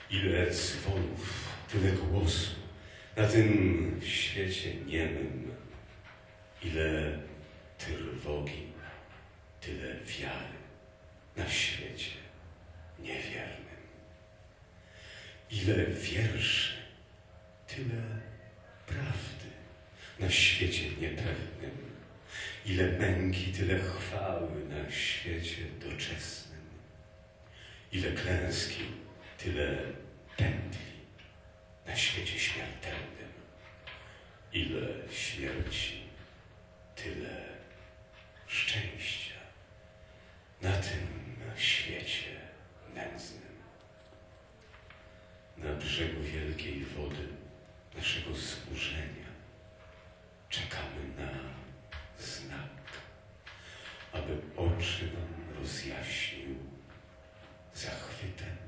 Ile dzwonów, tyle głosu na tym świecie niemym. Ile trwogi, tyle wiary na świecie niewiernym. Ile wierszy, tyle prawdy na świecie niepewnym. Ile męki, tyle chwały na świecie doczesnym. Ile klęski, tyle pętli na świecie śmiertelnym. Ile śmierci, tyle szczęścia na tym świecie nędznym. Na brzegu wielkiej wody naszego zburzenia czekamy na znak, aby oczy nam rozjaśnił zachwytem